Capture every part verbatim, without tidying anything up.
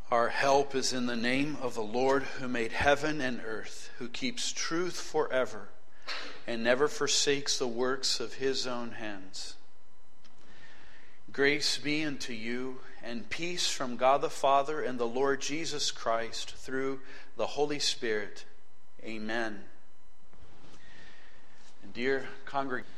Our help is in the name of the Lord who made heaven and earth, who keeps truth forever and never forsakes the works of his own hands. Grace be unto you and peace from God the Father and the Lord Jesus Christ through the Holy Spirit. Amen. And dear congregation,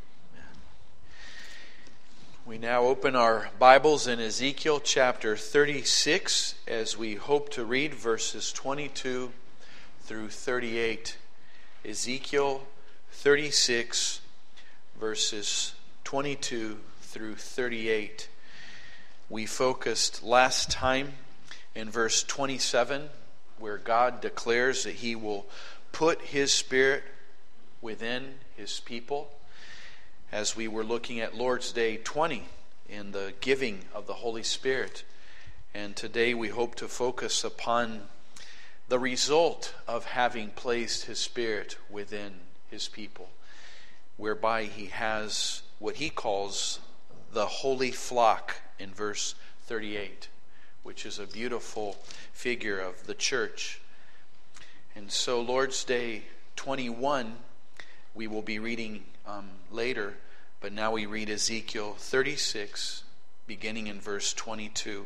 we now open our Bibles in Ezekiel chapter thirty-six as we hope to read verses twenty-two through thirty-eight. Ezekiel thirty-six, verses twenty-two through thirty-eight. We focused last time in verse twenty-seven, where God declares that He will put His Spirit within His people, as we were looking at Lord's Day twenty in the giving of the Holy Spirit. And today we hope to focus upon the result of having placed His Spirit within His people, whereby He has what He calls the holy flock in verse thirty-eight, which is a beautiful figure of the church. And so Lord's Day twenty-one, we will be reading um, later, but now we read Ezekiel thirty-six, beginning in verse twenty-two.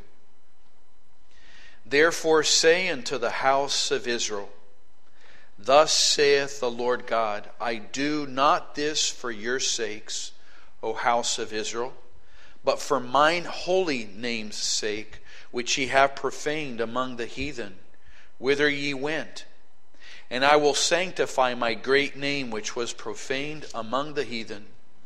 Therefore say unto the house of Israel, Thus saith the Lord God, I do not this for your sakes, O house of Israel, but for mine holy name's sake, which ye have profaned among the heathen, whither ye went. And I will sanctify my great name, which was profaned among the heathen,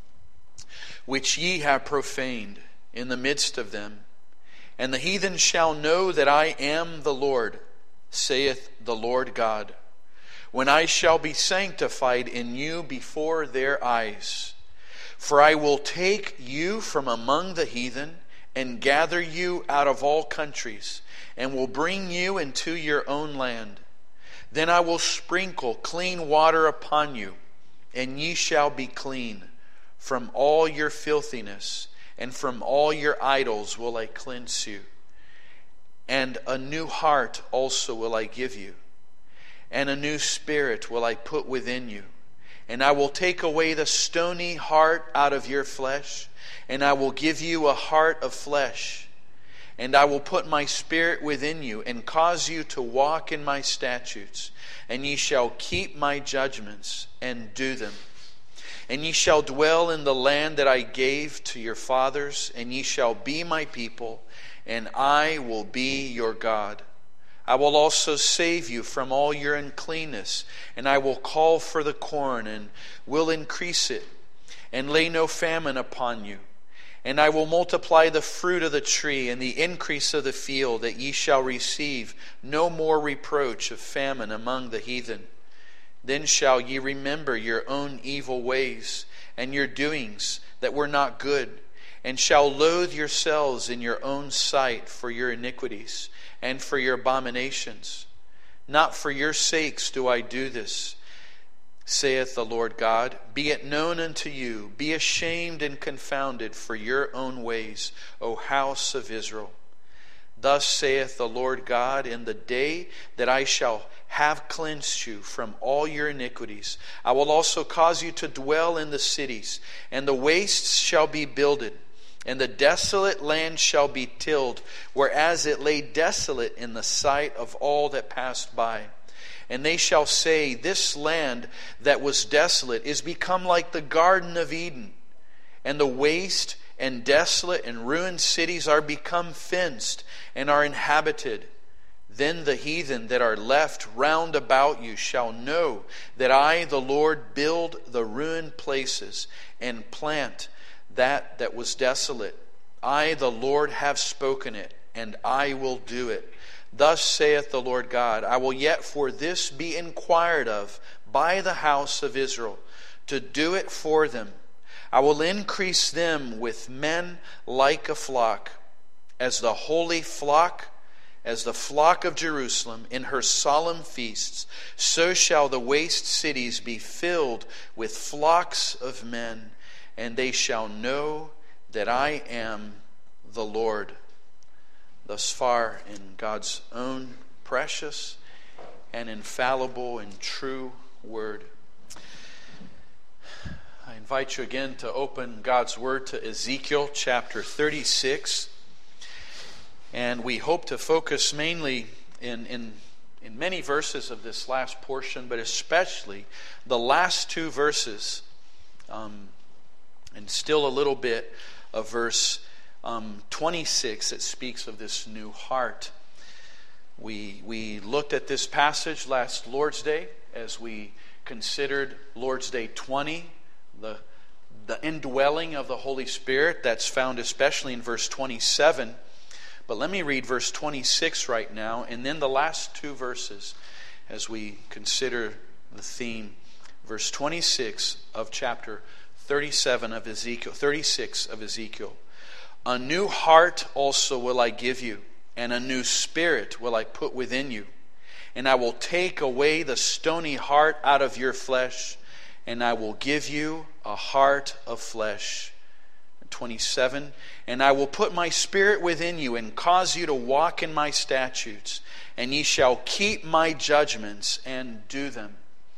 which ye have profaned in the midst of them. And the heathen shall know that I am the Lord, saith the Lord God, when I shall be sanctified in you before their eyes. For I will take you from among the heathen, and gather you out of all countries, and will bring you into your own land. Then I will sprinkle clean water upon you, and ye shall be clean. From all your filthiness and from all your idols will I cleanse you. And a new heart also will I give you, and a new spirit will I put within you. And I will take away the stony heart out of your flesh, and I will give you a heart of flesh. And I will put my spirit within you, and cause you to walk in my statutes. And ye shall keep my judgments, and do them. And ye shall dwell in the land that I gave to your fathers, and ye shall be my people, and I will be your God. I will also save you from all your uncleanness, and I will call for the corn, and will increase it, and lay no famine upon you. And I will multiply the fruit of the tree and the increase of the field, that ye shall receive no more reproach of famine among the heathen. Then shall ye remember your own evil ways and your doings that were not good, and shall loathe yourselves in your own sight for your iniquities and for your abominations. Not for your sakes do I do this, saith the Lord God. Be it known unto you, be ashamed and confounded for your own ways, O house of Israel. Thus saith the Lord God, in the day that I shall have cleansed you from all your iniquities, I will also cause you to dwell in the cities, and the wastes shall be builded, and the desolate land shall be tilled, whereas it lay desolate in the sight of all that passed by. And they shall say, This land that was desolate is become like the Garden of Eden, and the waste and desolate and ruined cities are become fenced and are inhabited. Then the heathen that are left round about you shall know that I, the Lord, build the ruined places and plant that that was desolate. I, the Lord, have spoken it, and I will do it. Thus saith the Lord God, I will yet for this be inquired of by the house of Israel, to do it for them. I will increase them with men like a flock, as the holy flock, as the flock of Jerusalem in her solemn feasts. So shall the waste cities be filled with flocks of men, and they shall know that I am the Lord. thus far in God's own precious and infallible and true word. I invite you again to open God's word to Ezekiel chapter thirty-six. And we hope to focus mainly in, in, in many verses of this last portion, but especially the last two verses, um, and still a little bit of verse um, twenty-six that speaks of this new heart. We, we looked at this passage last Lord's Day as we considered Lord's Day twenty, the, the indwelling of the Holy Spirit that's found especially in verse twenty-seven. But let me read verse twenty-six right now, and then the last two verses as we consider the theme. Verse twenty-six of chapter thirty-seven of Ezekiel, thirty-six of Ezekiel. A new heart also will I give you, and a new spirit will I put within you. And I will take away the stony heart out of your flesh, and I will give you a heart of flesh. twenty-seven, and I will put my spirit within you and cause you to walk in my statutes, and ye shall keep my judgments and do them.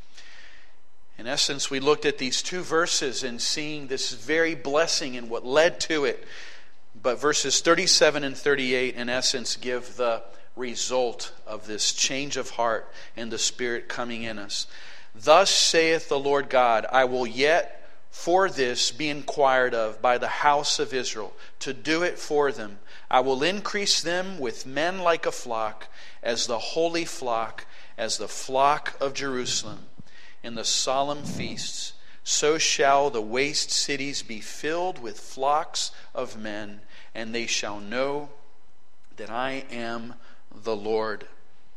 In essence, we looked at these two verses and seeing this very blessing and what led to it. But verses thirty-seven and thirty-eight, in essence, give the result of this change of heart and the Spirit coming in us. Thus saith the Lord God, I will yet for this be inquired of by the house of Israel, to do it for them. I will increase them with men like a flock, as the holy flock, as the flock of Jerusalem. In the solemn feasts, so shall the waste cities be filled with flocks of men, and they shall know that I am the Lord.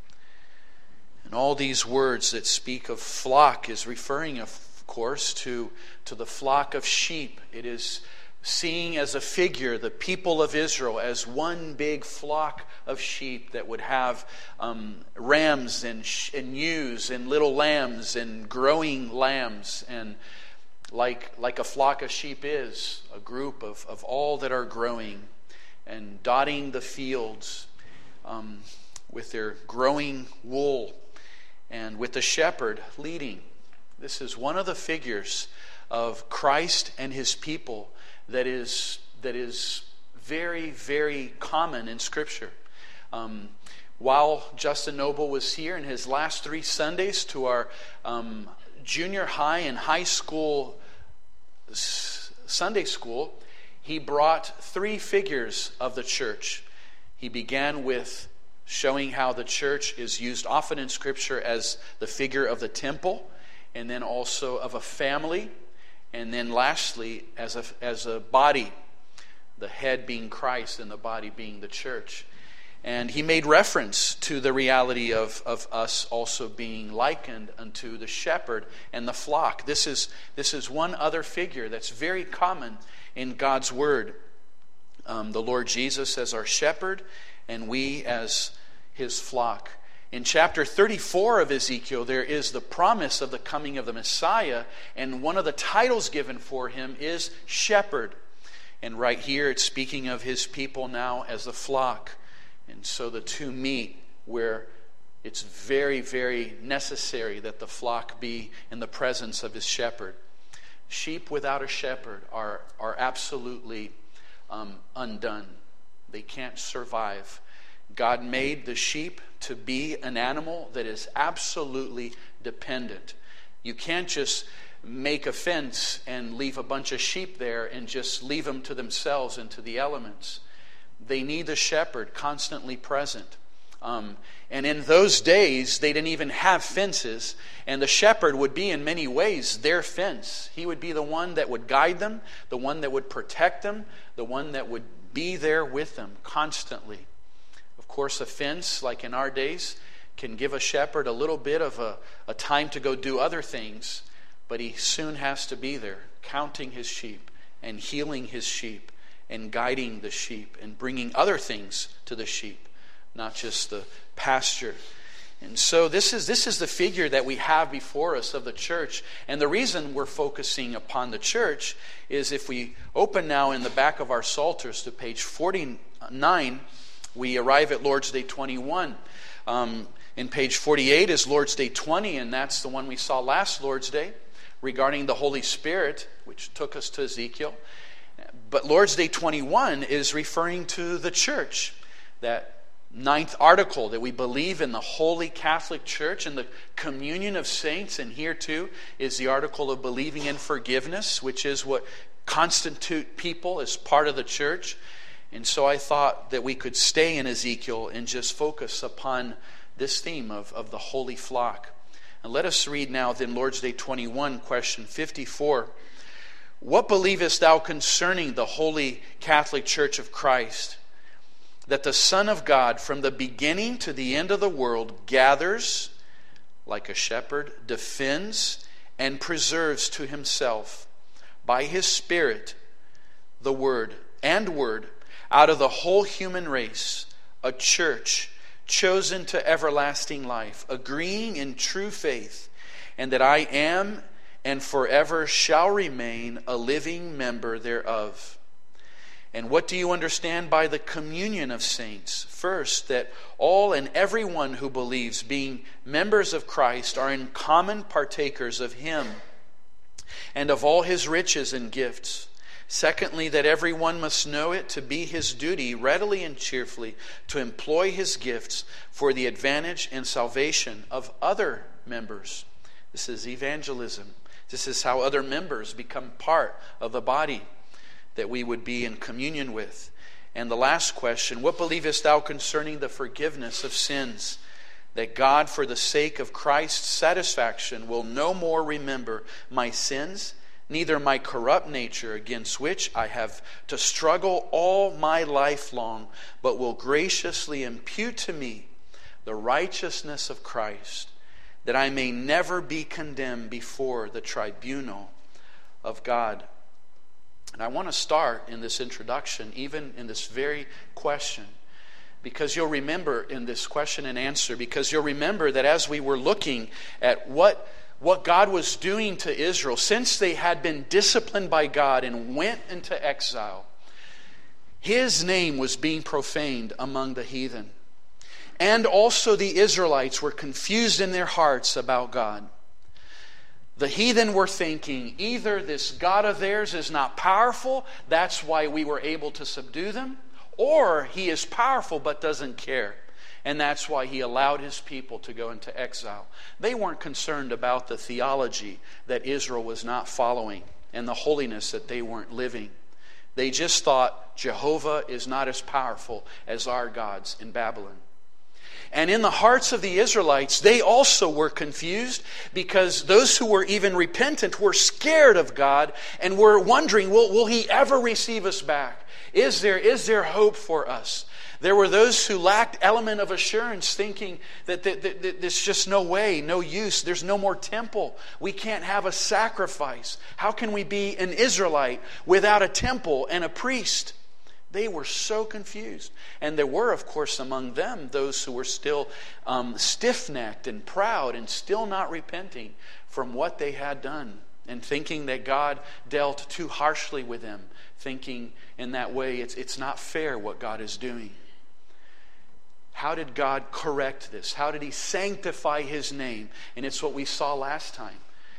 And all these words that speak of flock is referring of course to, to the flock of sheep. It is seeing as a figure the people of Israel as one big flock of sheep that would have um, rams and, sh- and ewes and little lambs and growing lambs, and like, like a flock of sheep is, a group of, of all that are growing and dotting the fields um, with their growing wool, and with the shepherd leading. This is one of the figures of Christ and his people that is that is very, very common in Scripture. Um, while Justin Noble was here in his last three Sundays to our um, junior high and high school s- Sunday school, he brought three figures of the church. He began with showing how the church is used often in Scripture as the figure of the temple, and then also of a family, and then lastly as a, as a body, the head being Christ and the body being the church. And he made reference to the reality of, of us also being likened unto the shepherd and the flock. This is, this is one other figure that's very common in God's Word. Um, the Lord Jesus as our shepherd, and we as his flock. In chapter thirty-four of Ezekiel, there is the promise of the coming of the Messiah, and one of the titles given for him is shepherd. And right here it's speaking of his people now as the flock. And so the two meet where it's very, very necessary that the flock be in the presence of his shepherd. Sheep without a shepherd are, are absolutely um, undone. They can't survive. God made the sheep to be an animal that is absolutely dependent. You can't just make a fence and leave a bunch of sheep there and just leave them to themselves and to the elements. They need the shepherd constantly present. Um, and in those days, they didn't even have fences, and the shepherd would be in many ways their fence. He would be the one that would guide them, the one that would protect them, the one that would be there with them constantly. Of course, a fence, like in our days, can give a shepherd a little bit of a, a time to go do other things, but he soon has to be there, counting his sheep and healing his sheep and guiding the sheep and bringing other things to the sheep, not just the pasture. And so this is this is the figure that we have before us of the church. And the reason we're focusing upon the church is if we open now in the back of our Psalters to page forty-nine, we arrive at Lord's Day twenty-one. Um, in page forty-eight is Lord's Day twenty, and that's the one we saw last Lord's Day regarding the Holy Spirit, which took us to Ezekiel. But Lord's Day twenty-one is referring to the church, that ninth article that we believe in the Holy Catholic Church and the communion of saints. And here too is the article of believing in forgiveness, which is what constitute people as part of the church. And so I thought that we could stay in Ezekiel and just focus upon this theme of, of the holy flock. And let us read now then Lord's Day twenty-one, question fifty-four. What believest thou concerning the Holy Catholic Church of Christ? That the Son of God from the beginning to the end of the world gathers, like a shepherd, defends, and preserves to himself, by his Spirit, the Word and Word, out of the whole human race, a church chosen to everlasting life, agreeing in true faith, and that I am and forever shall remain a living member thereof. And what do you understand by the communion of saints? First, that all and everyone who believes, being members of Christ, are in common partakers of Him and of all His riches and gifts. Secondly, that everyone must know it to be his duty readily and cheerfully to employ his gifts for the advantage and salvation of other members. This is evangelism. This is how other members become part of the body that we would be in communion with. And the last question, what believest thou concerning the forgiveness of sins? That God, for the sake of Christ's satisfaction, will no more remember my sins, neither my corrupt nature against which I have to struggle all my life long, but will graciously impute to me the righteousness of Christ, that I may never be condemned before the tribunal of God. And I want to start in this introduction, even in this very question, because you'll remember in this question and answer, because you'll remember that as we were looking at what What God was doing to Israel, since they had been disciplined by God and went into exile, His name was being profaned among the heathen. And also the Israelites were confused in their hearts about God. The heathen were thinking, either this God of theirs is not powerful, that's why we were able to subdue them, or He is powerful but doesn't care. And that's why He allowed His people to go into exile. They weren't concerned about the theology that Israel was not following and the holiness that they weren't living. They just thought Jehovah is not as powerful as our gods in Babylon. And in the hearts of the Israelites, they also were confused, because those who were even repentant were scared of God and were wondering, will, will He ever receive us back? Is there, is there hope for us? There were those who lacked element of assurance, thinking that, that, that, that there's just no way, no use. There's no more temple. We can't have a sacrifice. How can we be an Israelite without a temple and a priest? They were so confused. And there were, of course, among them those who were still um, stiff-necked and proud and still not repenting from what they had done, and thinking that God dealt too harshly with them, thinking in that way it's, it's not fair what God is doing. How did God correct this? How did He sanctify His name? And it's what we saw last time.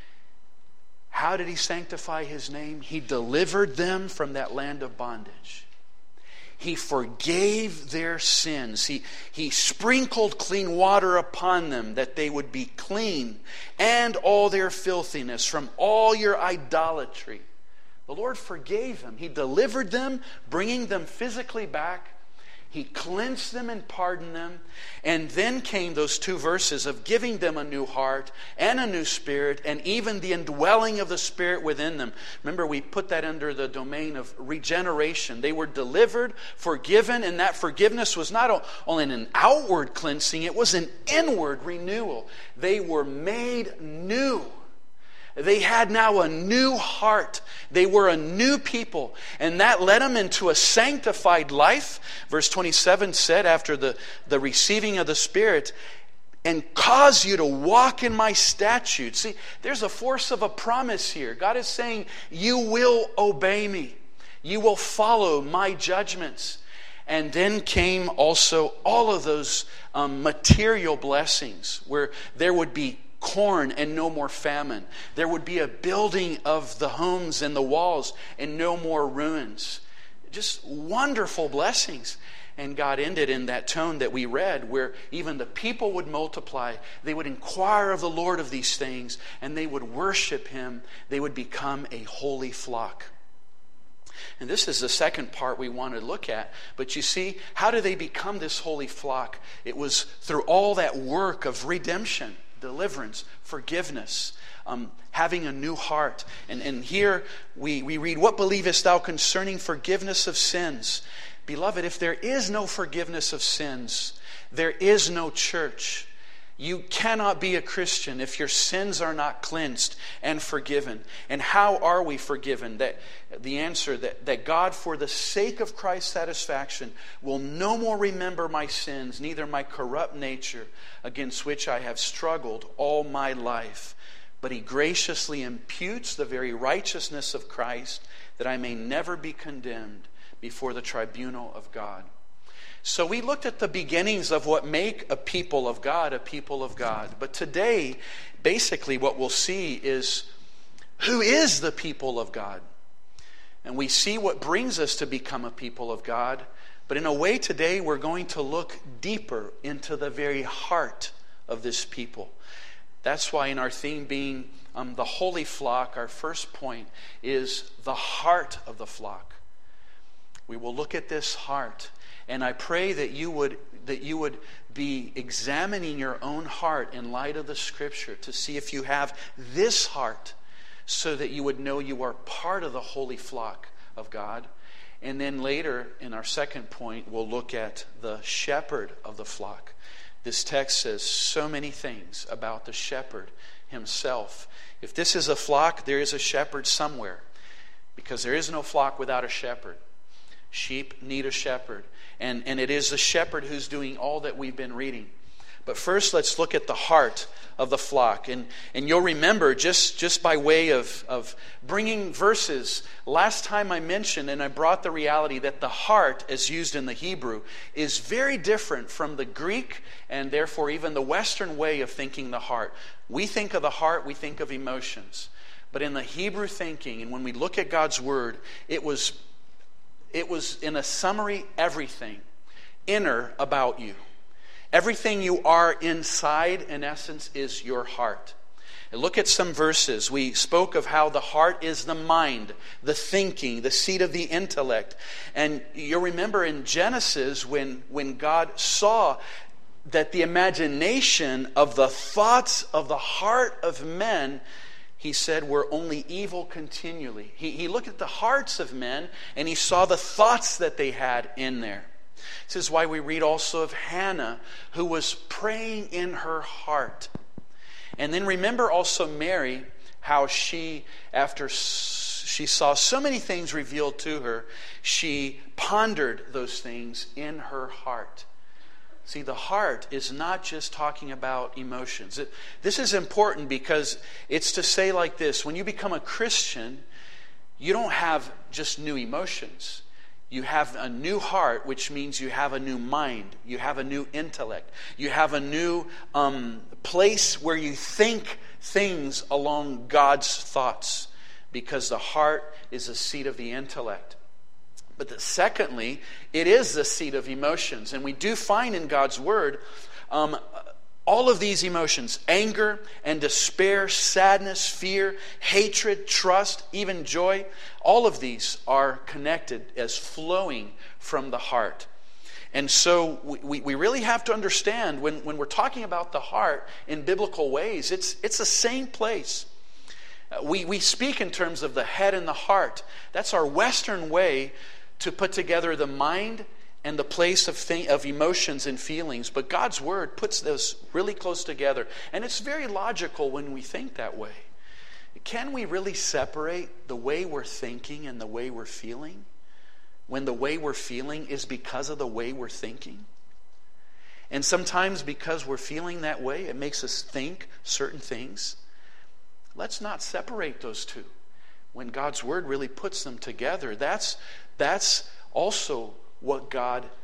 How did He sanctify His name? He delivered them from that land of bondage. He forgave their sins. He, he sprinkled clean water upon them that they would be clean, and all their filthiness from all your idolatry. The Lord forgave them. He delivered them, bringing them physically back. He cleansed them and pardoned them. And then came those two verses of giving them a new heart and a new spirit, and even the indwelling of the Spirit within them. Remember, we put that under the domain of regeneration. They were delivered, forgiven, and that forgiveness was not only an outward cleansing, it was an inward renewal. They were made new. They had now a new heart. They were a new people. And that led them into a sanctified life. Verse twenty-seven said, after the, the receiving of the Spirit, and cause you to walk in my statutes. See, there's a force of a promise here. God is saying, you will obey me. You will follow my judgments. And then came also all of those um, material blessings where there would be corn and no more famine. There would be a building of the homes and the walls and no more ruins. Just wonderful blessings. And God ended in that tone that we read, where even the people would multiply. They would inquire of the Lord of these things, and they would worship Him. They would become a holy flock. And this is the second part we want to look at. But you see, how do they become this holy flock? It was through all that work of redemption, deliverance, forgiveness, um, having a new heart. And, and here we, we read, "What believest thou concerning forgiveness of sins?" Beloved, if there is no forgiveness of sins, there is no church. You cannot be a Christian if your sins are not cleansed and forgiven. And how are we forgiven? That the answer that, that God, for the sake of Christ's satisfaction, will no more remember my sins, neither my corrupt nature against which I have struggled all my life. But He graciously imputes the very righteousness of Christ, that I may never be condemned before the tribunal of God. So we looked at the beginnings of what make a people of God a people of God. But today, basically what we'll see is, who is the people of God? And we see what brings us to become a people of God. But in a way today, we're going to look deeper into the very heart of this people. That's why in our theme being um, the holy flock, our first point is the heart of the flock. We will look at this heart, and I pray that you would that you would be examining your own heart in light of the Scripture to see if you have this heart, so that you would know you are part of the holy flock of God. And then later, in our second point, we'll look at the shepherd of the flock. This text says so many things about the shepherd himself. If this is a flock, there is a shepherd somewhere, because there is no flock without a shepherd. Sheep need a shepherd. And, and it is the shepherd who's doing all that we've been reading. But first, let's look at the heart of the flock. And, and you'll remember, just, just by way of, of bringing verses, last time I mentioned and I brought the reality that the heart, as used in the Hebrew, is very different from the Greek and therefore even the Western way of thinking the heart. We think of the heart, we think of emotions. But in the Hebrew thinking, and when we look at God's Word, it was It was, in a summary, everything inner about you. Everything you are inside, in essence, is your heart. And look at some verses. We spoke of how the heart is the mind, the thinking, the seat of the intellect. And you'll remember in Genesis when, when God saw that the imagination of the thoughts of the heart of men, He said, were only evil continually. He, he looked at the hearts of men and He saw the thoughts that they had in there. This is why we read also of Hannah, who was praying in her heart. And then remember also Mary, how she, after she saw so many things revealed to her, she pondered those things in her heart. See, the heart is not just talking about emotions. It, this is important because it's to say like this: when you become a Christian, you don't have just new emotions. You have a new heart, which means you have a new mind. You have a new intellect. You have a new um, place where you think things along God's thoughts, because the heart is the seat of the intellect. But that secondly, it is the seat of emotions. And we do find in God's Word um, all of these emotions: anger and despair, sadness, fear, hatred, trust, even joy. All of these are connected as flowing from the heart. And so we, we really have to understand when, when we're talking about the heart in biblical ways, it's, it's the same place. We, we speak in terms of the head and the heart. That's our Western way to put together the mind and the place of th- of emotions and feelings. But God's Word puts those really close together. And it's very logical when we think that way. Can we really separate the way we're thinking and the way we're feeling, when the way we're feeling is because of the way we're thinking? And sometimes because we're feeling that way, it makes us think certain things. Let's not separate those two. When God's Word really puts them together, that's, that's also what God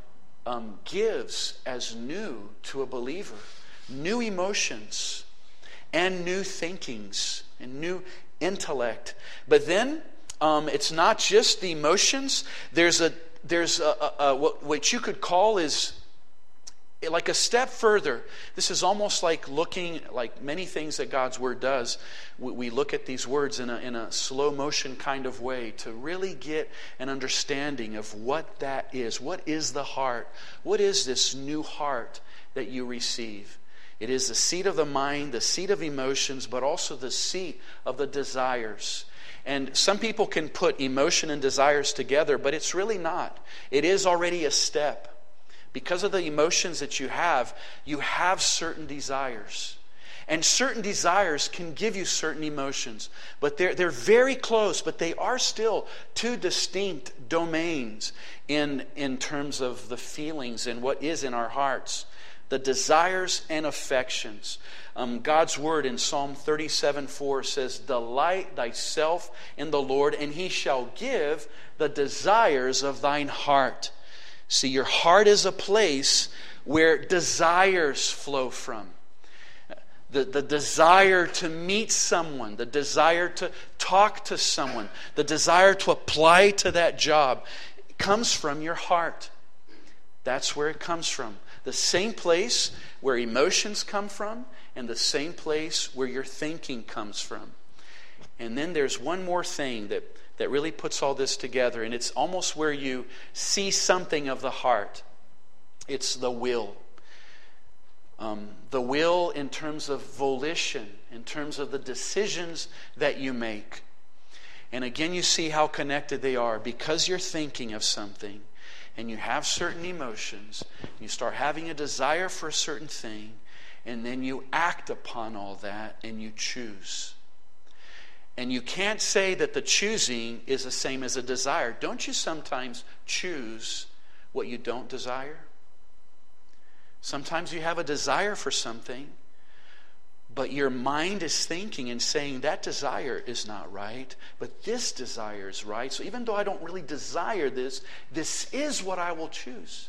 um, gives as new to a believer. New emotions and new thinkings and new intellect. But then um, it's not just the emotions. There's a there's a, a, a what, what you could call is like a step further. This is almost like looking, like many things that God's Word does. We, we look at these words in a, in a slow motion kind of way to really get an understanding of what that is. What is the heart? What is this new heart that you receive? It is the seat of the mind, the seat of emotions, but also the seat of the desires. And some people can put emotion and desires together, but it's really not. It is already a step. Because of the emotions that you have, you have certain desires. And certain desires can give you certain emotions. But they're, they're very close, but they are still two distinct domains in, in terms of the feelings and what is in our hearts. The desires and affections. Um, God's Word in Psalm thirty-seven four says, "Delight thyself in the Lord, and He shall give the desires of thine heart." See, your heart is a place where desires flow from. The, the desire to meet someone, the desire to talk to someone, the desire to apply to that job comes from your heart. That's where it comes from. The same place where emotions come from and the same place where your thinking comes from. And then there's one more thing that that really puts all this together, and it's almost where you see something of the heart. It's the will. Um, the will in terms of volition, in terms of the decisions that you make. And again, you see how connected they are. Because you're thinking of something, and you have certain emotions, you start having a desire for a certain thing, and then you act upon all that, and you choose. And you can't say that the choosing is the same as a desire. Don't you sometimes choose what you don't desire? Sometimes you have a desire for something, but your mind is thinking and saying that desire is not right, but this desire is right. So even though I don't really desire this, this is what I will choose.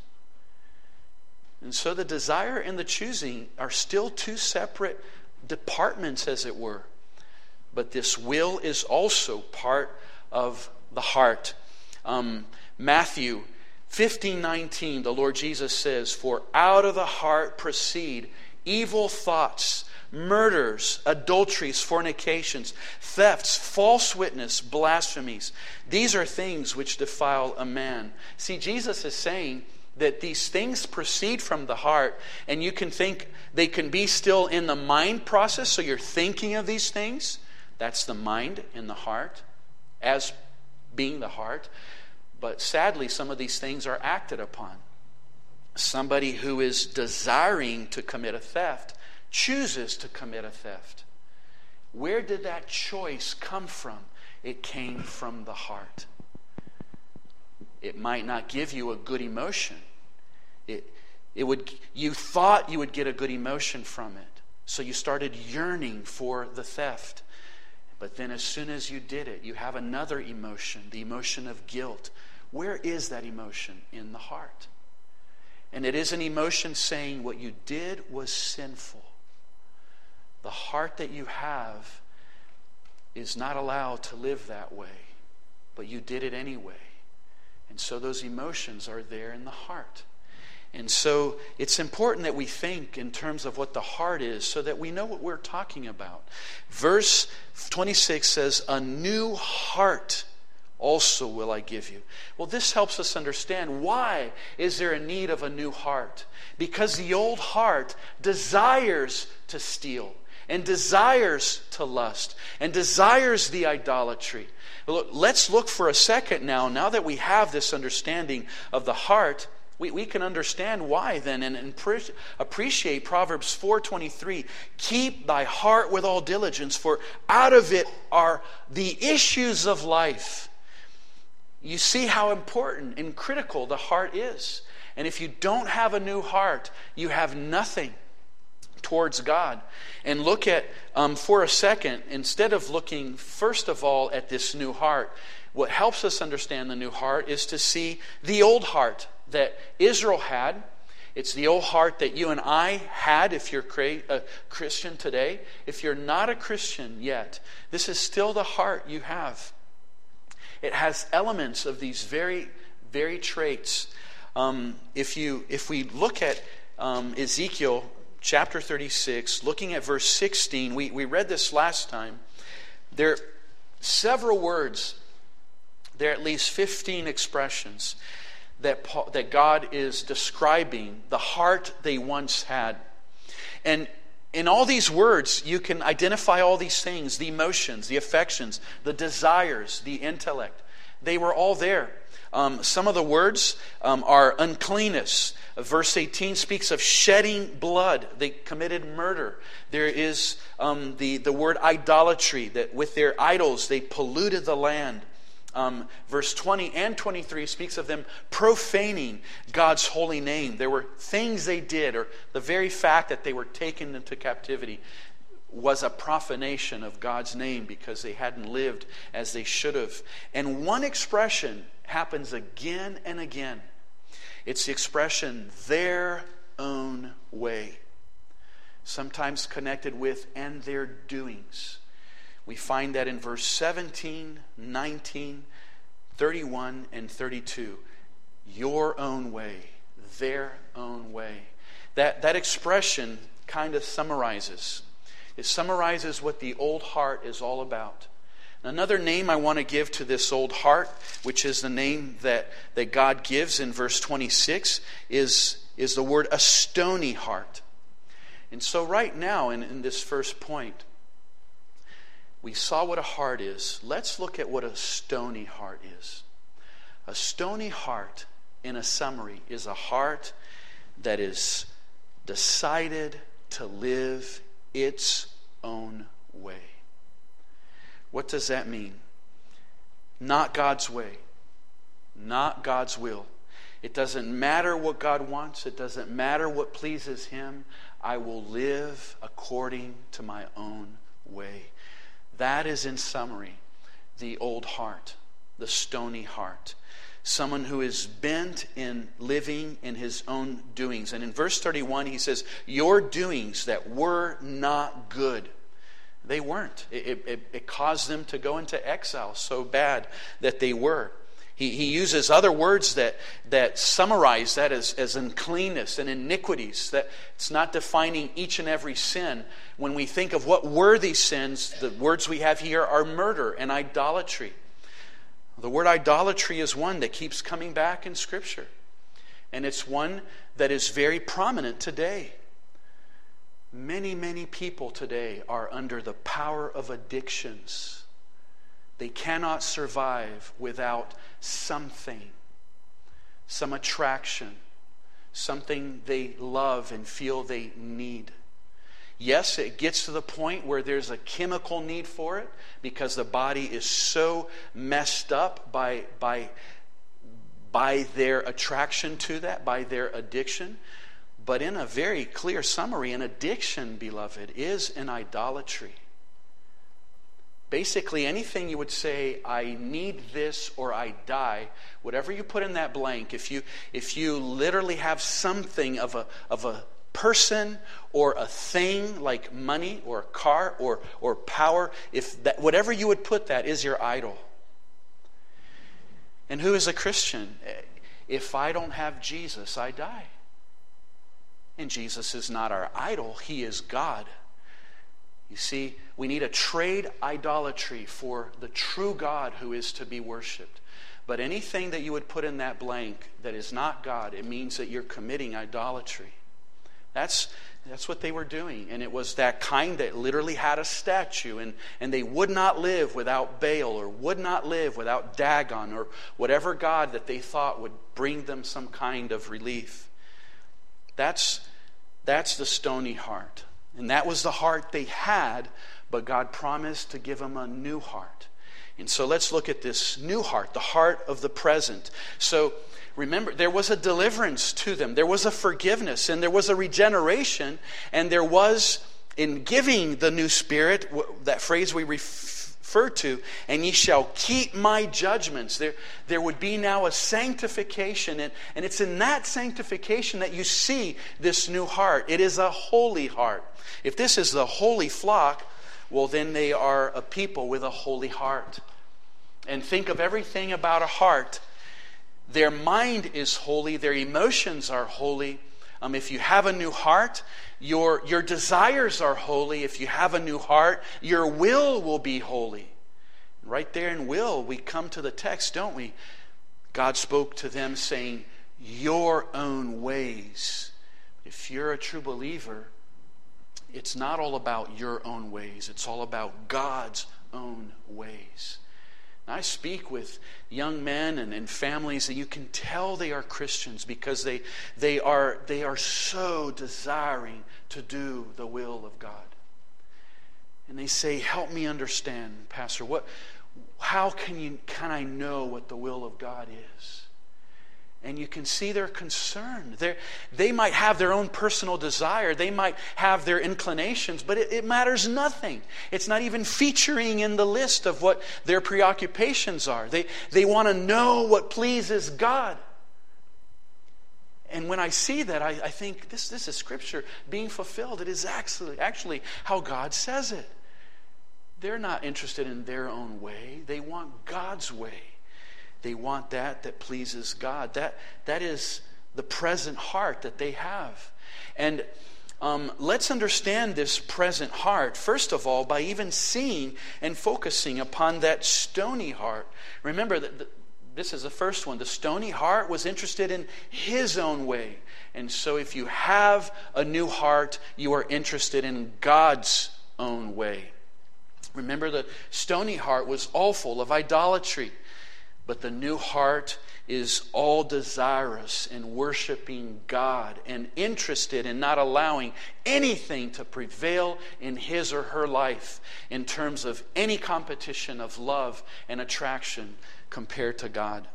And so the desire and the choosing are still two separate departments, as it were. But this will is also part of the heart. Um, Matthew fifteen nineteen, the Lord Jesus says, "For out of the heart proceed evil thoughts, murders, adulteries, fornications, thefts, false witness, blasphemies. These are things which defile a man." See, Jesus is saying that these things proceed from the heart, and you can think they can be still in the mind process, so you're thinking of these things. That's the mind and the heart, as being the heart. But sadly, some of these things are acted upon. Somebody who is desiring to commit a theft chooses to commit a theft. Where did that choice come from? It came from the heart. It might not give you a good emotion. It, it would, you thought you would get a good emotion from it. So you started yearning for the theft. But then as soon as you did it, you have another emotion, the emotion of guilt. Where is that emotion? In the heart. And it is an emotion saying what you did was sinful. The heart that you have is not allowed to live that way, but you did it anyway. And so those emotions are there in the heart. And so it's important that we think in terms of what the heart is so that we know what we're talking about. Verse twenty-six says, "A new heart also will I give you." Well, this helps us understand why is there a need of a new heart. Because the old heart desires to steal and desires to lust and desires the idolatry. Look, let's look for a second now, now that we have this understanding of the heart. We, we can understand why then and, and pre- appreciate Proverbs four twenty-three. "Keep thy heart with all diligence, for out of it are the issues of life." You see how important and critical the heart is. And if you don't have a new heart, you have nothing towards God. And look at, um, for a second, instead of looking first of all at this new heart, what helps us understand the new heart is to see the old heart that Israel had. It's the old heart that you and I had if you're a Christian today. If you're not a Christian yet, this is still the heart you have. It has elements of these very, very traits. Um, if you, if we look at um, Ezekiel chapter thirty-six, looking at verse sixteen, we, we read this last time. There are several words, there are at least fifteen expressions that Paul, that God is describing the heart they once had. And in all these words, you can identify all these things, the emotions, the affections, the desires, the intellect. They were all there. Um, some of the words um, are uncleanness. Verse eighteen speaks of shedding blood. They committed murder. There is um, the, the word idolatry, that with their idols they polluted the land. Um, verse twenty and twenty-three speaks of them profaning God's holy name. There were things they did, or the very fact that they were taken into captivity was a profanation of God's name because they hadn't lived as they should have. And one expression happens again and again. It's the expression, their own way. Sometimes connected with, and their doings. We find that in verse seventeen, nineteen, thirty-one, and thirty-two. Your own way, their own way. That, that expression kind of summarizes. It summarizes what the old heart is all about. Another name I want to give to this old heart, which is the name that, that God gives in verse twenty-six, is, is the word a stony heart. And so right now in, in this first point, we saw what a heart is. Let's look at what a stony heart is. A stony heart, in a summary, is a heart that is decided to live its own way. What does that mean? Not God's way. Not God's will. It doesn't matter what God wants. It doesn't matter what pleases Him. I will live according to my own way. That is, in summary, the old heart, the stony heart. Someone who is bent in living in his own doings. And in verse thirty-one, he says, your doings that were not good. They weren't. It, it, it caused them to go into exile so bad that they were. He, he uses other words that, that summarize that as, as uncleanness and iniquities. That it's not defining each and every sin. When we think of what were these sins, the words we have here are murder and idolatry. The word idolatry is one that keeps coming back in Scripture. And it's one that is very prominent today. Many, many people today are under the power of addictions. They cannot survive without something, some attraction, something they love and feel they need. Yes, it gets to the point where there's a chemical need for it because the body is so messed up by, by, by their attraction to that, by their addiction. But in a very clear summary, an addiction, beloved, is an idolatry. Basically, anything you would say, I need this or I die, whatever you put in that blank, if you if you literally have something of a of a person or a thing like money or a car or or power, if that whatever you would put that is your idol. And who is a Christian? If I don't have Jesus, I die. And Jesus is not our idol, He is God. You see, we need to trade idolatry for the true God who is to be worshipped. But anything that you would put in that blank that is not God, it means that you're committing idolatry. That's that's what they were doing. And it was that kind that literally had a statue. And, and they would not live without Baal or would not live without Dagon or whatever God that they thought would bring them some kind of relief. That's, that's the stony heart. And that was the heart they had, but God promised to give them a new heart. And so let's look at this new heart, the heart of the present. So remember, there was a deliverance to them. There was a forgiveness, and there was a regeneration, and there was, in giving the new spirit, that phrase we ref- referred to, and ye shall keep my judgments. There, there would be now a sanctification, and, and it's in that sanctification that you see this new heart. It is a holy heart. If this is the holy flock, well, then they are a people with a holy heart. And think of everything about a heart. Their mind is holy. Their emotions are holy. Um, if you have a new heart, your, your desires are holy. If you have a new heart, your will will be holy. Right there in will, we come to the text, don't we? God spoke to them saying, your own ways. If you're a true believer, it's not all about your own ways. It's all about God's own ways. I speak with young men and, and families that you can tell they are Christians because they, they, are, they are so desiring to do the will of God. And they say, help me understand, Pastor, what, how can, you, can I know what the will of God is? And you can see they're concerned. They're, they might have their own personal desire. They might have their inclinations, but it, it matters nothing. It's not even featuring in the list of what their preoccupations are. They, they want to know what pleases God. And when I see that, I, I think this, this is Scripture being fulfilled. It is actually, actually how God says it. They're not interested in their own way. They want God's way. They want that that pleases God. That, that is the present heart that they have. And um, let's understand this present heart, first of all, by even seeing and focusing upon that stony heart. Remember, that the, this is the first one. The stony heart was interested in his own way. And so if you have a new heart, you are interested in God's own way. Remember, the stony heart was all full of idolatry. But the new heart is all desirous in worshiping God and interested in not allowing anything to prevail in his or her life in terms of any competition of love and attraction compared to God.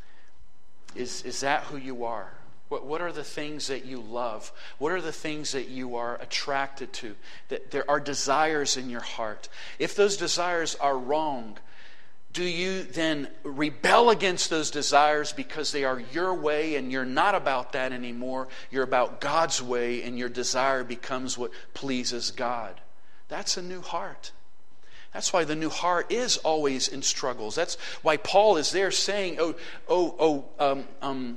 Is, is that who you are? What, what are the things that you love? What are the things that you are attracted to? That there are desires in your heart. If those desires are wrong, do you then rebel against those desires because they are your way and you're not about that anymore? You're about God's way and your desire becomes what pleases God. That's a new heart. That's why the new heart is always in struggles. That's why Paul is there saying, oh, oh, oh, um, um,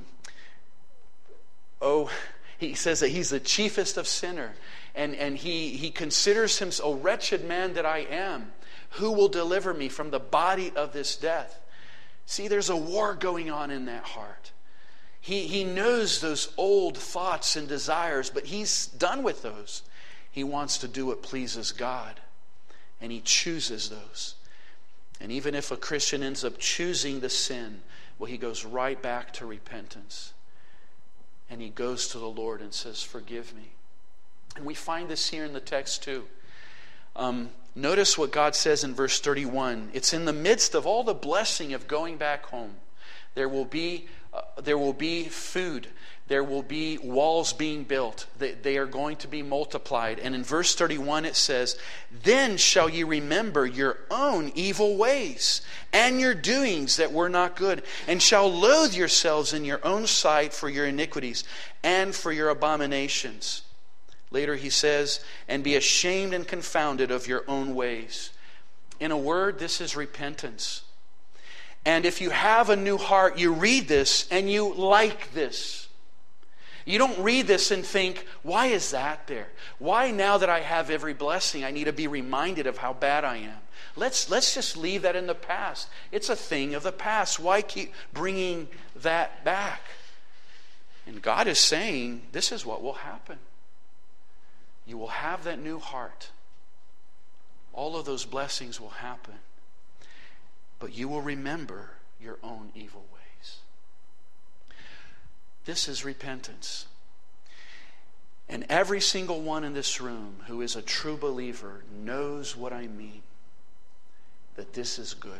oh, he says that he's the chiefest of sinners. And, and he, he considers himself, oh, wretched man that I am. Who will deliver me from the body of this death? See, there's a war going on in that heart. He, he knows those old thoughts and desires, but he's done with those. He wants to do what pleases God, and he chooses those. And even if a Christian ends up choosing the sin, well, he goes right back to repentance. And he goes to the Lord and says, forgive me. And we find this here in the text too. Um, notice what God says in verse thirty-one. It's in the midst of all the blessing of going back home. There will be, uh, there will be food. There will be walls being built. They, they are going to be multiplied. And in verse thirty-one it says, then shall ye remember your own evil ways and your doings that were not good, and shall loathe yourselves in your own sight for your iniquities and for your abominations. Later he says, and be ashamed and confounded of your own ways. In a word, this is repentance. And if you have a new heart, you read this and you like this. You don't read this and think, why is that there? Why now that I have every blessing, I need to be reminded of how bad I am? Let's, let's just leave that in the past. It's a thing of the past. Why keep bringing that back? And God is saying, this is what will happen. You will have that new heart. All of those blessings will happen. But you will remember your own evil ways. This is repentance. And every single one in this room who is a true believer knows what I mean. That this is good.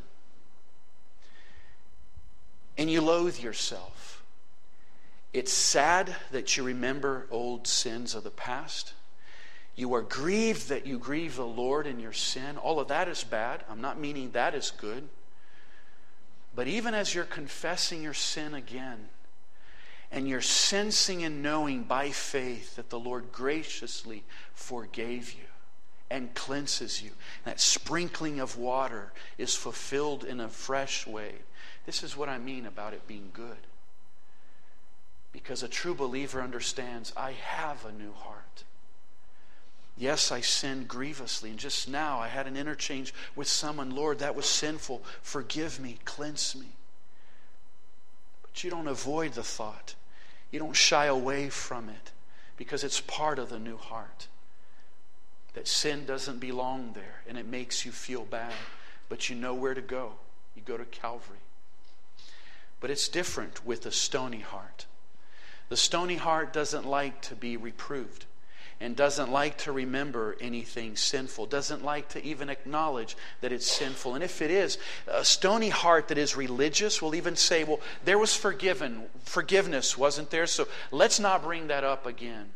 And you loathe yourself. It's sad that you remember old sins of the past. You are grieved that you grieve the Lord in your sin. All of that is bad. I'm not meaning that is good. But even as you're confessing your sin again, and you're sensing and knowing by faith that the Lord graciously forgave you and cleanses you, that sprinkling of water is fulfilled in a fresh way. This is what I mean about it being good. Because a true believer understands, I have a new heart. Yes, I sinned grievously. And just now I had an interchange with someone. Lord, that was sinful. Forgive me. Cleanse me. But you don't avoid the thought. You don't shy away from it. Because it's part of the new heart. That sin doesn't belong there. And it makes you feel bad. But you know where to go. You go to Calvary. But it's different with a stony heart. The stony heart doesn't like to be reproved. And doesn't like to remember anything sinful, doesn't like to even acknowledge that it's sinful. And if it is, a stony heart that is religious will even say, well, there was forgiven, forgiveness, wasn't there? So let's not bring that up again.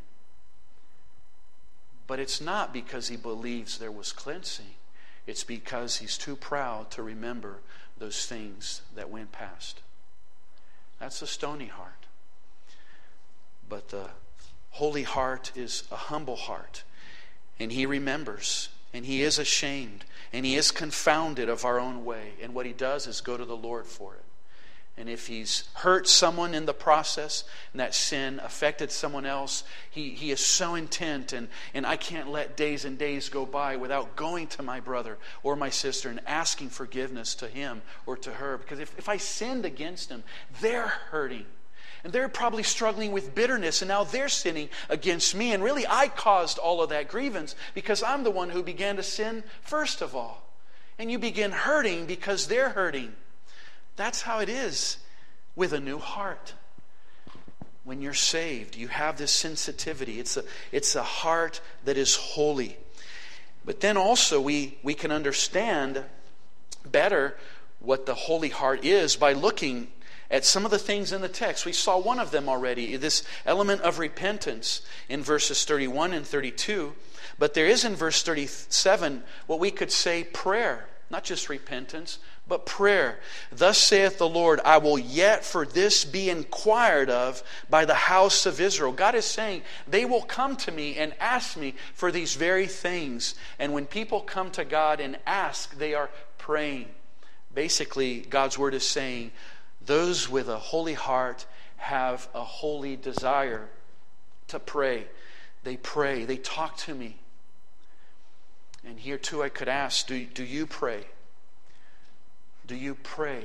But it's not because he believes there was cleansing. It's because he's too proud to remember those things that went past. That's a stony heart. But the holy heart is a humble heart. And he remembers. And he is ashamed. And he is confounded of our own way. And what he does is go to the Lord for it. And if he's hurt someone in the process, and that sin affected someone else, he, he is so intent. And, and I can't let days and days go by without going to my brother or my sister and asking forgiveness to him or to her. Because if, if I sinned against them, they're hurting. And they're probably struggling with bitterness, and now they're sinning against me. And really, I caused all of that grievance because I'm the one who began to sin first of all. And you begin hurting because they're hurting. That's how it is with a new heart. When you're saved, you have this sensitivity. It's a, it's a heart that is holy. But then also we, we can understand better what the holy heart is by looking at some of the things in the text. We saw one of them already, this element of repentance in verses thirty-one and thirty-two. But there is in verse thirty-seven what we could say prayer. Not just repentance, but prayer. Thus saith the Lord, I will yet for this be inquired of by the house of Israel. God is saying, they will come to me and ask me for these very things. And when people come to God and ask, they are praying. Basically, God's word is saying, those with a holy heart have a holy desire to pray. They pray. They talk to me. And here too I could ask, do, do you pray? Do you pray?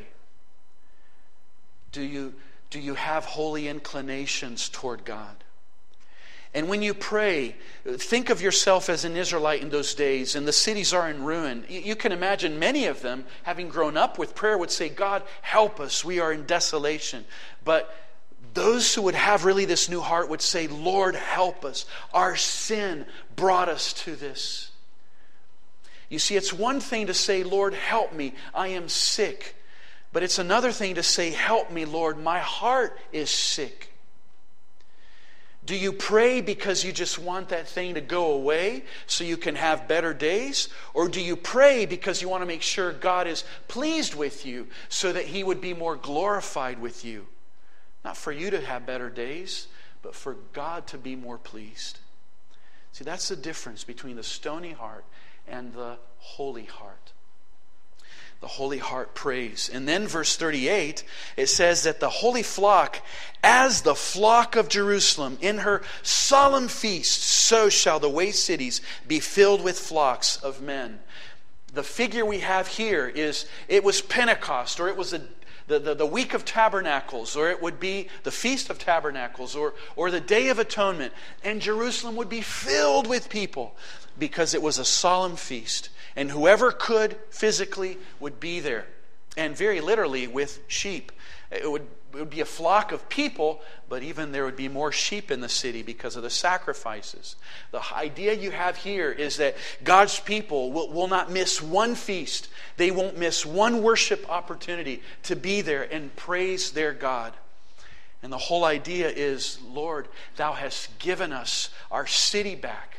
Do you, do you have holy inclinations toward God? And when you pray, think of yourself as an Israelite in those days, and the cities are in ruin. You can imagine many of them, having grown up with prayer, would say, God, help us, we are in desolation. But those who would have really this new heart would say, Lord, help us. Our sin brought us to this. You see, it's one thing to say, Lord, help me, I am sick. But it's another thing to say, help me, Lord, my heart is sick. Do you pray because you just want that thing to go away so you can have better days? Or do you pray because you want to make sure God is pleased with you so that He would be more glorified with you? Not for you to have better days, but for God to be more pleased. See, that's the difference between the stony heart and the holy heart. The holy heart prays. And then verse thirty-eight, it says that the holy flock, as the flock of Jerusalem, in her solemn feast, so shall the waste cities be filled with flocks of men. The figure we have here is, it was Pentecost, or it was a The, the, the week of tabernacles, or it would be the feast of tabernacles, or, or the day of atonement. And Jerusalem would be filled with people because it was a solemn feast. And whoever could physically would be there. And very literally with sheep. It would, it would be a flock of people, but even there would be more sheep in the city because of the sacrifices. The idea you have here is that God's people will, will not miss one feast. They won't miss one worship opportunity to be there and praise their God. And the whole idea is, Lord, Thou hast given us our city back.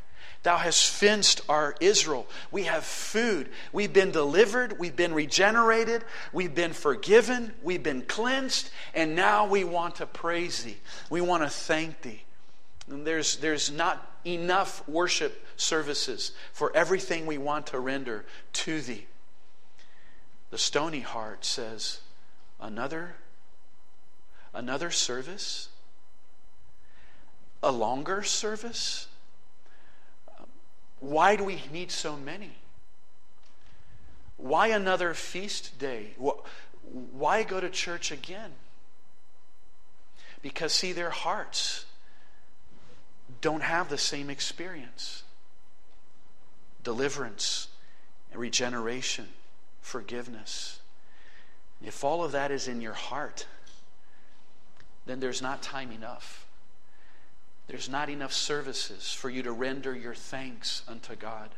Thou hast fenced our Israel. We have food. We've been delivered. We've been regenerated. We've been forgiven. We've been cleansed. And now we want to praise Thee. We want to thank Thee. And there's, there's not enough worship services for everything we want to render to Thee. The stony heart says, another, another service? A longer service? Why do we need so many? Why another feast day? Why go to church again? Because, see, their hearts don't have the same experience. Deliverance, regeneration, forgiveness. If all of that is in your heart, then there's not time enough. There's not enough services for you to render your thanks unto God.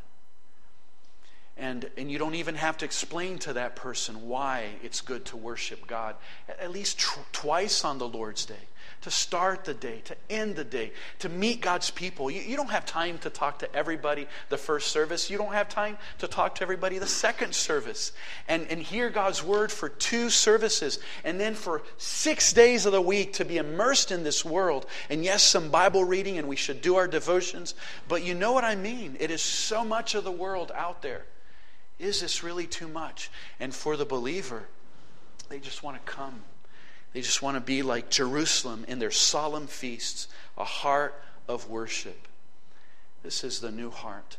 And, and you don't even have to explain to that person why it's good to worship God. At least tr- twice on the Lord's Day. To start the day, to end the day, to meet God's people. You, you don't have time to talk to everybody the first service. You don't have time to talk to everybody the second service. And, and hear God's word for two services. And then for six days of the week to be immersed in this world. And yes, some Bible reading, and we should do our devotions. But you know what I mean. It is so much of the world out there. Is this really too much? And for the believer, they just want to come. They just want to be like Jerusalem in their solemn feasts, a heart of worship. This is the new heart.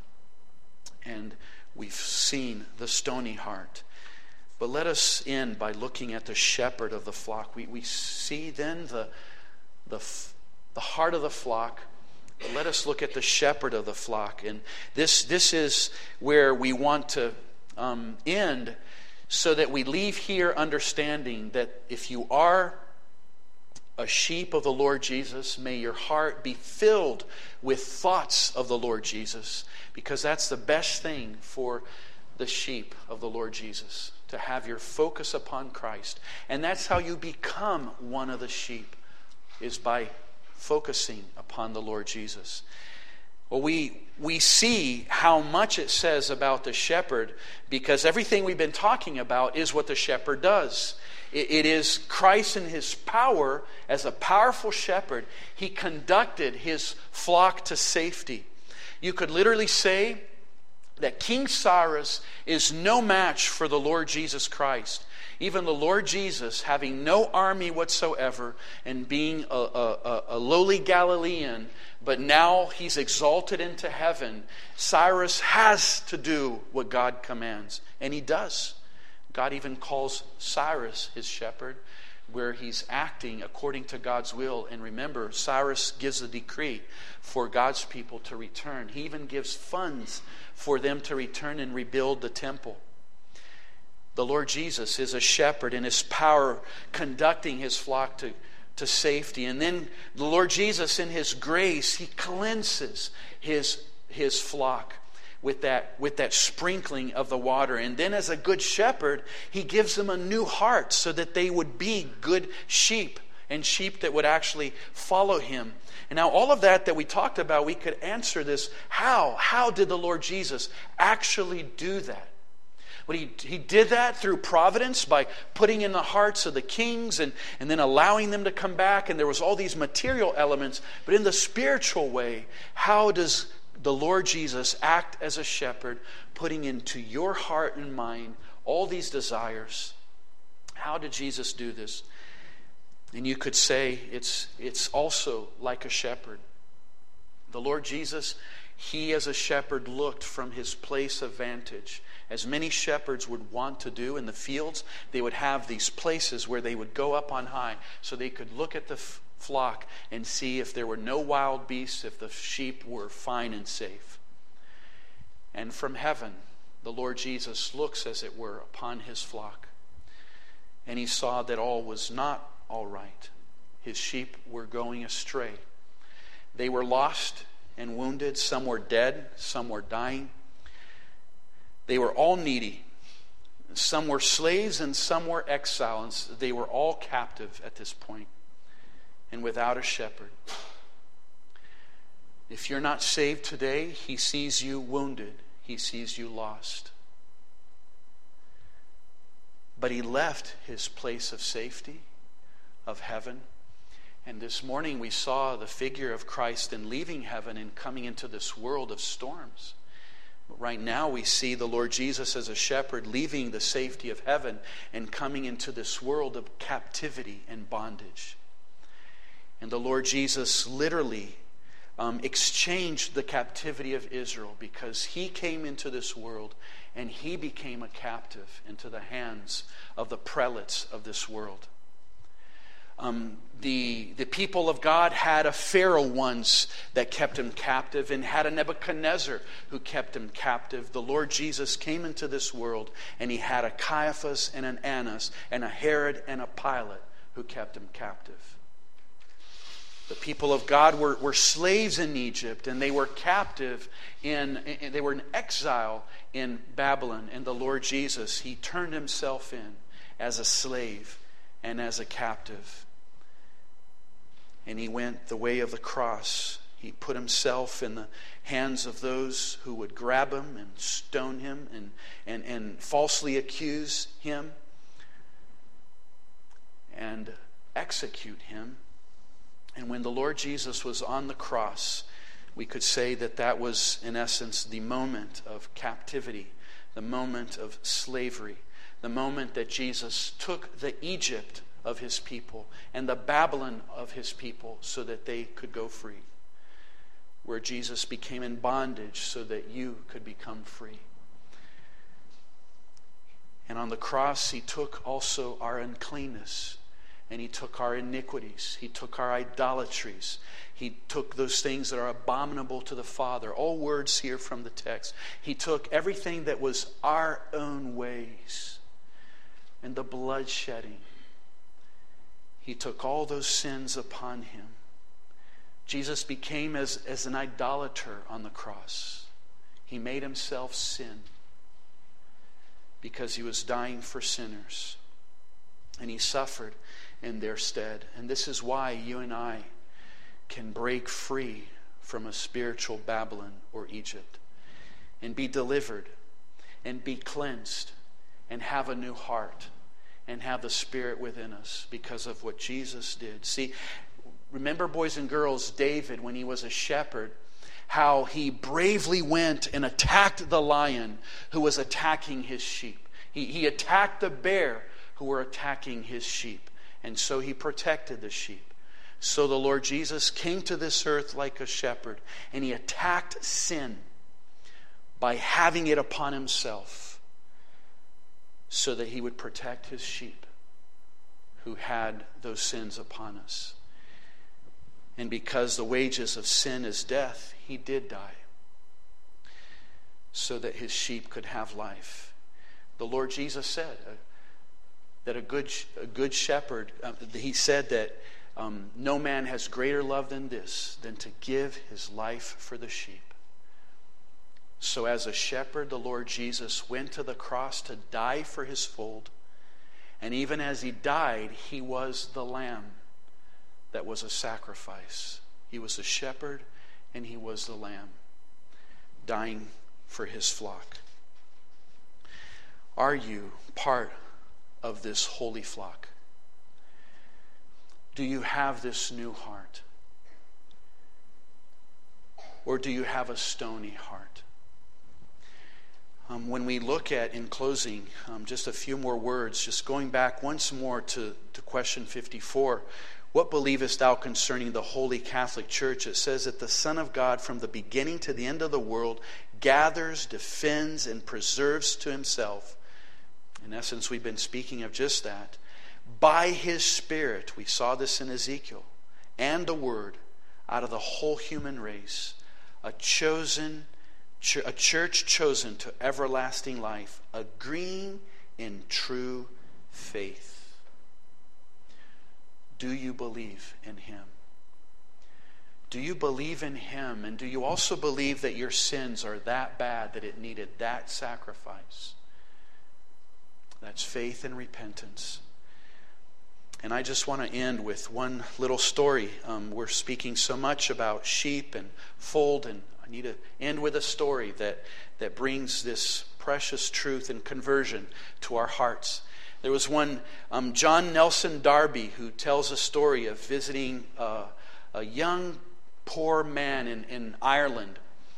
And we've seen the stony heart. But let us end by looking at the shepherd of the flock. We, we see then the, the, the heart of the flock. But let us look at the shepherd of the flock. And this, this is where we want to um, end, so that we leave here understanding that if you are a sheep of the Lord Jesus, may your heart be filled with thoughts of the Lord Jesus, because that's the best thing for the sheep of the Lord Jesus, to have your focus upon Christ. And that's how you become one of the sheep, is by focusing upon the Lord Jesus. Well, we we see how much it says about the shepherd, because everything we've been talking about is what the shepherd does. It, it is Christ in His power as a powerful shepherd. He conducted His flock to safety. You could literally say that King Cyrus is no match for the Lord Jesus Christ. Even the Lord Jesus, having no army whatsoever and being a, a, a lowly Galilean, but now He's exalted into heaven, Cyrus has to do what God commands. And he does. God even calls Cyrus His shepherd, where he's acting according to God's will. And remember, Cyrus gives a decree for God's people to return. He even gives funds for them to return and rebuild the temple. The Lord Jesus is a shepherd in His power, conducting His flock to, to safety. And then the Lord Jesus, in His grace, He cleanses His, his flock with that, with that sprinkling of the water. And then as a good shepherd, He gives them a new heart so that they would be good sheep, and sheep that would actually follow Him. And now all of that that we talked about, we could answer this. How? How did the Lord Jesus actually do that? But he, he did that through providence, by putting in the hearts of the kings and, and then allowing them to come back. And there was all these material elements. But in the spiritual way, how does the Lord Jesus act as a shepherd, putting into your heart and mind all these desires? How did Jesus do this? And you could say it's, it's also like a shepherd. The Lord Jesus, He as a shepherd looked from His place of vantage. As many shepherds would want to do in the fields, they would have these places where they would go up on high so they could look at the f- flock and see if there were no wild beasts, if the sheep were fine and safe. And from heaven, the Lord Jesus looks, as it were, upon His flock. And He saw that all was not all right. His sheep were going astray. They were lost and wounded. Some were dead. Some were dying. They were all needy. Some were slaves and some were exiles. They were all captive at this point and without a shepherd. If you're not saved today, He sees you wounded. He sees you lost. But He left His place of safety, of heaven. And this morning we saw the figure of Christ in leaving heaven and coming into this world of storms. But right now we see the Lord Jesus as a shepherd leaving the safety of heaven and coming into this world of captivity and bondage. And the Lord Jesus literally um, exchanged the captivity of Israel because He came into this world and He became a captive into the hands of the prelates of this world. Um, the, the people of God had a Pharaoh once that kept him captive and had a Nebuchadnezzar who kept him captive. The Lord Jesus came into this world and He had a Caiaphas and an Annas and a Herod and a Pilate who kept him captive. The people of God were, were slaves in Egypt, and they were captive in, in, they were in exile in Babylon. And the Lord Jesus, He turned Himself in as a slave and as a captive. And He went the way of the cross. He put Himself in the hands of those who would grab Him and stone Him and, and, and falsely accuse Him and execute Him. And when the Lord Jesus was on the cross, we could say that that was, in essence, the moment of captivity, the moment of slavery, the moment that Jesus took the Egypt of His people and the Babylon of His people so that they could go free. Where Jesus became in bondage so that you could become free. And on the cross, He took also our uncleanness. And He took our iniquities. He took our idolatries. He took those things that are abominable to the Father. All words here from the text. He took everything that was our own ways. And the bloodshedding. He took all those sins upon Him. Jesus became as, as an idolater on the cross. He made Himself sin because He was dying for sinners. And He suffered in their stead. And this is why you and I can break free from a spiritual Babylon or Egypt and be delivered and be cleansed and have a new heart and have the Spirit within us because of what Jesus did. See, remember, boys and girls, David, when he was a shepherd, how he bravely went and attacked the lion who was attacking his sheep. He, he attacked the bear who were attacking his sheep. And so he protected the sheep. So the Lord Jesus came to this earth like a shepherd, and He attacked sin by having it upon Himself so that He would protect His sheep who had those sins upon us. And because the wages of sin is death, He did die so that His sheep could have life. The Lord Jesus said that a good a good shepherd, uh, He said that um, no man has greater love than this, than to give his life for the sheep. So as a shepherd, the Lord Jesus went to the cross to die for His fold. And even as He died, He was the lamb that was a sacrifice. He was a shepherd and He was the lamb, dying for His flock. Are you part of this holy flock? Do you have this new heart? Or do you have a stony heart? Um, when we look at, in closing, um, just a few more words, just going back once more to, to question fifty-four, what believest thou concerning the Holy Catholic Church? It says that the Son of God from the beginning to the end of the world gathers, defends, and preserves to Himself. In essence, we've been speaking of just that. By His Spirit, we saw this in Ezekiel, and the Word, out of the whole human race, a chosen, a church chosen to everlasting life, agreeing in true faith. Do you believe in Him? Do you believe in Him? And do you also believe that your sins are that bad that it needed that sacrifice? That's faith and repentance. And I just want to end with one little story. Um, we're speaking so much about sheep and fold, and I need to end with a story that, that brings this precious truth and conversion to our hearts. There was one, um, John Nelson Darby, who tells a story of visiting uh, a young poor man in, in Ireland.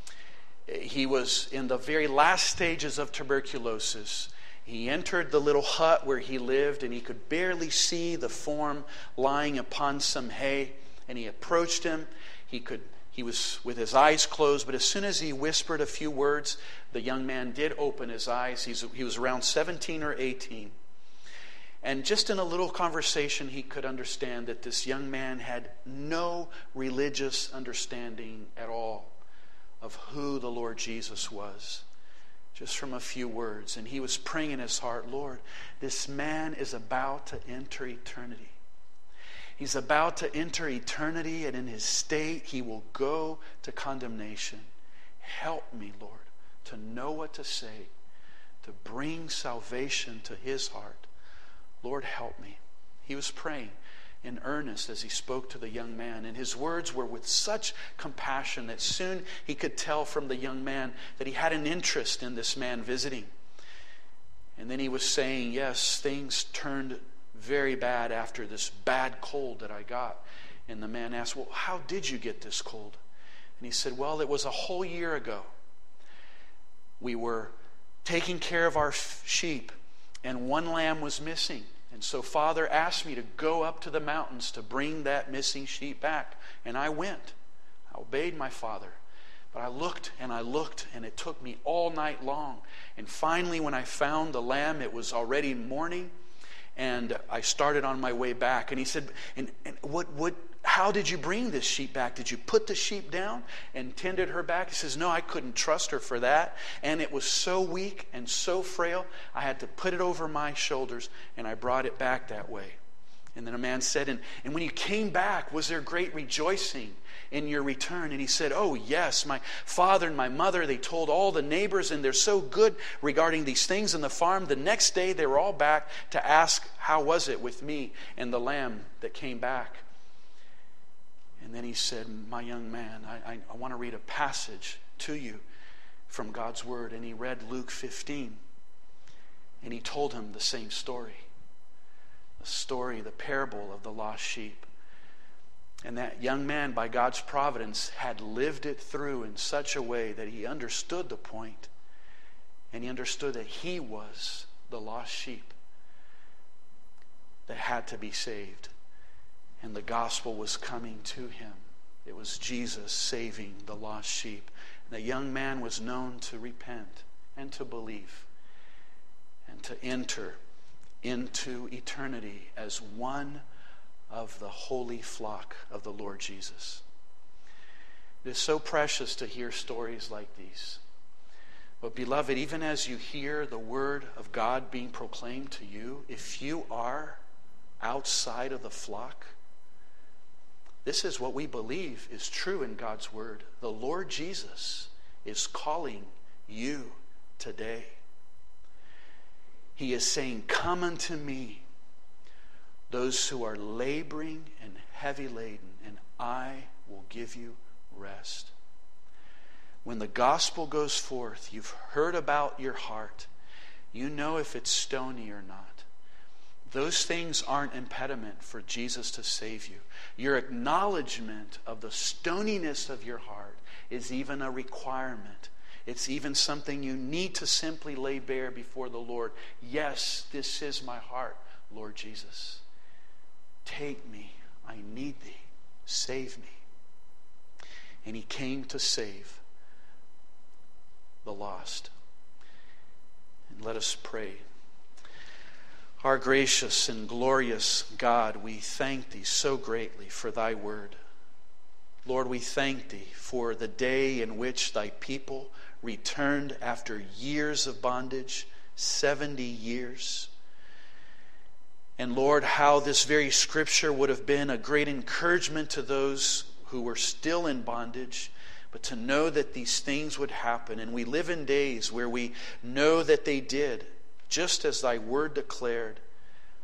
He was in the very last stages of tuberculosis. He entered the little hut where he lived, and he could barely see the form lying upon some hay. And he approached him. He could. He was with his eyes closed, but as soon as he whispered a few words, the young man did open his eyes. He's, he was around seventeen or eighteen. And just in a little conversation, he could understand that this young man had no religious understanding at all of who the Lord Jesus was. Just from a few words. And he was praying in his heart, Lord, this man is about to enter eternity. He's about to enter eternity, and in his state, he will go to condemnation. Help me, Lord, to know what to say, to bring salvation to his heart. Lord, help me. He was praying in earnest as he spoke to the young man, and his words were with such compassion that soon he could tell from the young man that he had an interest in this man visiting. And then he was saying, yes, things turned very bad after this bad cold that I got. And the man asked, well, how did you get this cold? And he said, well, it was a whole year ago. We were taking care of our sheep, and one lamb was missing. And so Father asked me to go up to the mountains to bring that missing sheep back. And I went. I obeyed my Father. But I looked and I looked, and it took me all night long. And finally, when I found the lamb, it was already morning. And I started on my way back. And he said, and, and what, what, how did you bring this sheep back? Did you put the sheep down and tended her back? He says, no, I couldn't trust her for that. And it was so weak and so frail, I had to put it over my shoulders, and I brought it back that way. And then a man said, and, and when you came back, was there great rejoicing in your return? And he said, oh yes, my father and my mother, they told all the neighbors, and they're so good regarding these things in the farm. The next day they were all back to ask, how was it with me and the lamb that came back? And then he said, my young man, I, I, I want to read a passage to you from God's Word. And he read Luke fifteen. And he told him the same story. The story, the parable of the lost sheep. And that young man, by God's providence, had lived it through in such a way that he understood the point, and he understood that he was the lost sheep that had to be saved. And the gospel was coming to him. It was Jesus saving the lost sheep. And the young man was known to repent and to believe and to enter into eternity as one of the holy flock of the Lord Jesus. It is so precious to hear stories like these. But beloved, even as you hear the word of God being proclaimed to you, if you are outside of the flock, this is what we believe is true in God's word. The Lord Jesus is calling you today. He is saying, come unto me, those who are laboring and heavy laden, and I will give you rest. When the gospel goes forth, you've heard about your heart. You know if it's stony or not. Those things aren't impediment for Jesus to save you. Your acknowledgement of the stoniness of your heart is even a requirement. It's even something you need to simply lay bare before the Lord. Yes, this is my heart, Lord Jesus. Take me. I need thee. Save me. And he came to save the lost. And let us pray. Our gracious and glorious God, we thank thee so greatly for thy word. Lord, we thank thee for the day in which thy people returned after years of bondage, seventy years. And Lord, how this very scripture would have been a great encouragement to those who were still in bondage, but to know that these things would happen. And we live in days where we know that they did, just as thy word declared.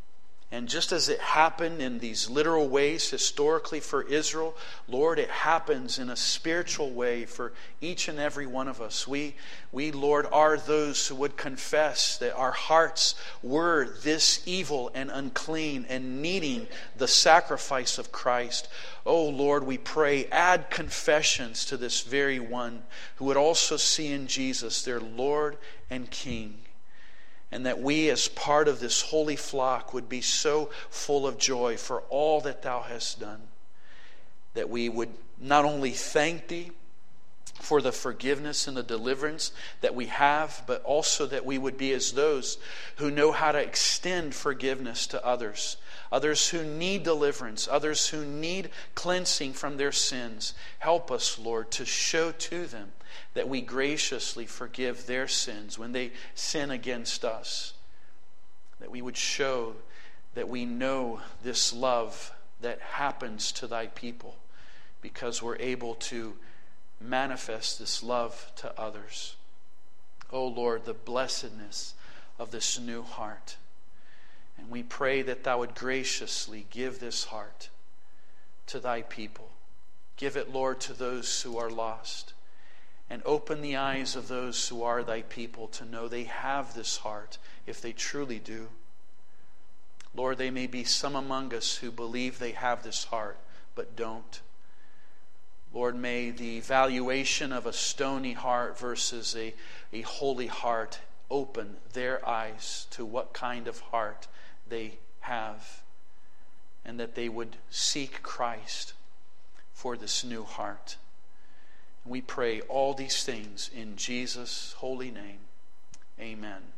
And just as it happened in these literal ways historically for Israel, Lord, it happens in a spiritual way for each and every one of us. We, we, Lord, are those who would confess that our hearts were this evil and unclean and needing the sacrifice of Christ. Oh, Lord, we pray, add confessions to this very one who would also see in Jesus their Lord and King. And that we as part of this holy flock would be so full of joy for all that Thou hast done. That we would not only thank Thee for the forgiveness and the deliverance that we have, but also that we would be as those who know how to extend forgiveness to others. Others who need deliverance, others who need cleansing from their sins. Help us, Lord, to show to them that we graciously forgive their sins when they sin against us. That we would show that we know this love that happens to Thy people because we're able to manifest this love to others. Oh Lord, the blessedness of this new heart. And we pray that Thou would graciously give this heart to Thy people. Give it, Lord, to those who are lost. And open the eyes of those who are Thy people to know they have this heart if they truly do. Lord, there may be some among us who believe they have this heart but don't. Lord, may the valuation of a stony heart versus a, a holy heart open their eyes to what kind of heart they have, and that they would seek Christ for this new heart. We pray all these things in Jesus' holy name. Amen.